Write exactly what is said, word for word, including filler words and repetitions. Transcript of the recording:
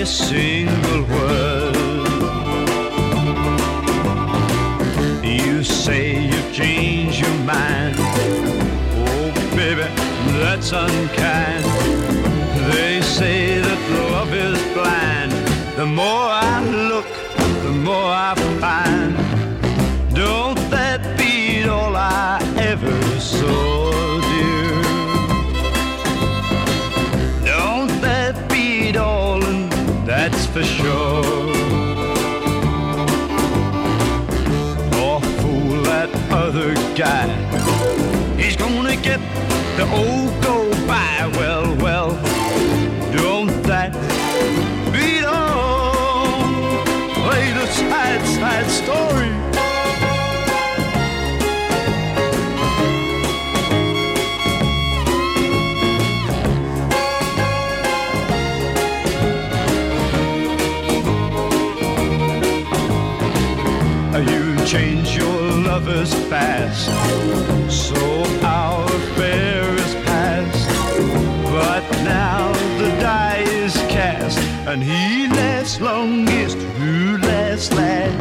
a single word. You say you've changed your mind. Oh, baby, that's unkind. They say that love is blind. The more I look, the more I find. Don't that beat all I ever saw, dear? Don't that beat all, and that's for sure. Oh, fool, that other guy, he's gonna get the old go by. Well, well, don't that beat all? Play the sad, sad story. You change your lovers fast, so our affair is past. But now the die is cast, and he lasts longest who lasts last.